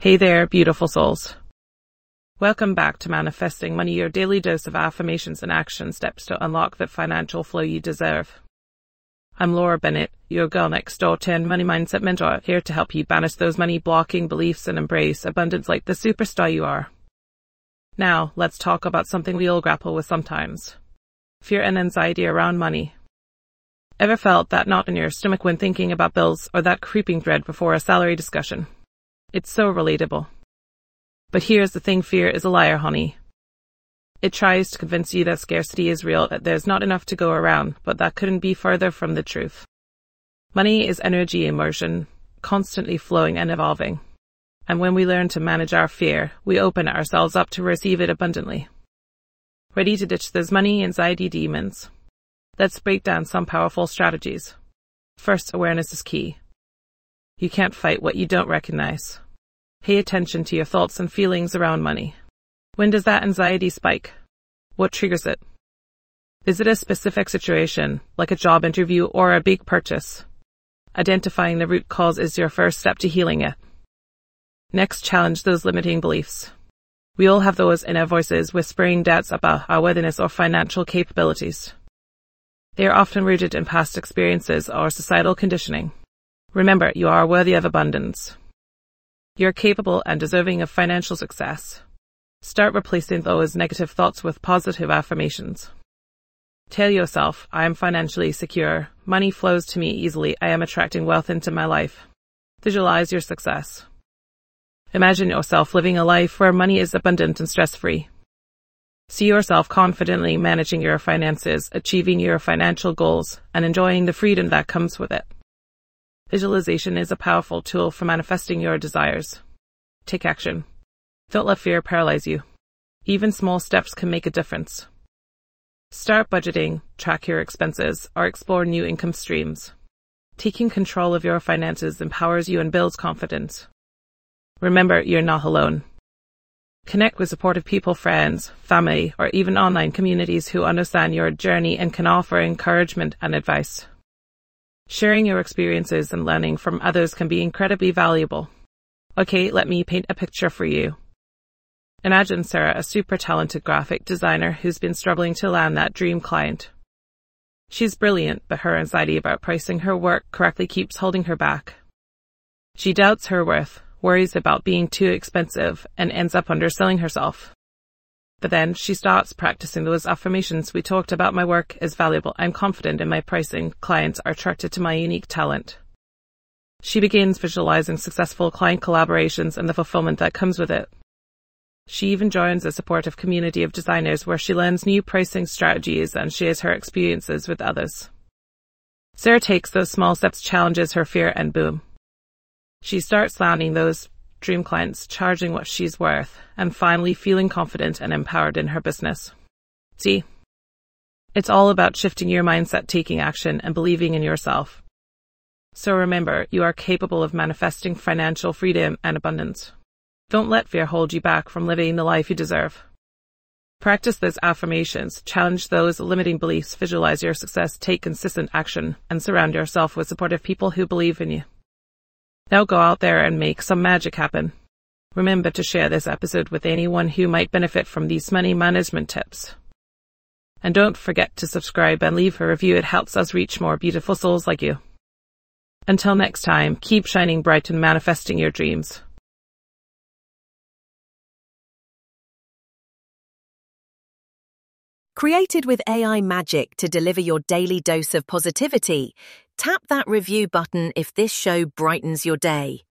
Hey there, beautiful souls. Welcome back to Manifesting Money, your daily dose of affirmations and action steps to unlock the financial flow you deserve. I'm Laura Bennett, your girl next door 10 money mindset mentor, here to help you banish those money-blocking beliefs and embrace abundance like the superstar you are. Now, let's talk about something we all grapple with sometimes. Fear and anxiety around money. Ever felt that knot in your stomach when thinking about bills, or that creeping dread before a salary discussion? It's so relatable. But here's the thing, fear is a liar, honey. It tries to convince you that scarcity is real, that there's not enough to go around, but that couldn't be further from the truth. Money is energy in motion, constantly flowing and evolving. And when we learn to manage our fear, we open ourselves up to receive it abundantly. Ready to ditch those money anxiety demons? Let's break down some powerful strategies. First, awareness is key. You can't fight what you don't recognize. Pay attention to your thoughts and feelings around money. When does that anxiety spike? What triggers it? Is it a specific situation, like a job interview or a big purchase? Identifying the root cause is your first step to healing it. Next, challenge those limiting beliefs. We all have those inner voices whispering doubts about our worthiness or financial capabilities. They are often rooted in past experiences or societal conditioning. Remember, you are worthy of abundance. You're capable and deserving of financial success. Start replacing those negative thoughts with positive affirmations. Tell yourself, I am financially secure. Money flows to me easily. I am attracting wealth into my life. Visualize your success. Imagine yourself living a life where money is abundant and stress-free. See yourself confidently managing your finances, achieving your financial goals, and enjoying the freedom that comes with it. Visualization is a powerful tool for manifesting your desires. Take action. Don't let fear paralyze you. Even small steps can make a difference. Start budgeting, track your expenses, or explore new income streams. Taking control of your finances empowers you and builds confidence. Remember, you're not alone. Connect with supportive people, friends, family, or even online communities who understand your journey and can offer encouragement and advice. Sharing your experiences and learning from others can be incredibly valuable. Okay, let me paint a picture for you. Imagine Sarah, a super talented graphic designer who's been struggling to land that dream client. She's brilliant, but her anxiety about pricing her work correctly keeps holding her back. She doubts her worth, worries about being too expensive, and ends up underselling herself. But then she starts practicing those affirmations we talked about. My work is valuable. I'm confident in my pricing. Clients are attracted to my unique talent. She begins visualizing successful client collaborations and the fulfillment that comes with it. She even joins a supportive community of designers where she learns new pricing strategies and shares her experiences with others. Sarah takes those small steps, challenges her fear, and boom. She starts landing those dream clients, charging what she's worth, and finally feeling confident and empowered in her business. See? It's all about shifting your mindset, taking action, and believing in yourself. So remember, you are capable of manifesting financial freedom and abundance. Don't let fear hold you back from living the life you deserve. Practice those affirmations, challenge those limiting beliefs, visualize your success, take consistent action, and surround yourself with supportive people who believe in you. Now go out there and make some magic happen. Remember to share this episode with anyone who might benefit from these money management tips. And don't forget to subscribe and leave a review. It helps us reach more beautiful souls like you. Until next time, keep shining bright and manifesting your dreams. Created with AI magic to deliver your daily dose of positivity, tap that review button if this show brightens your day.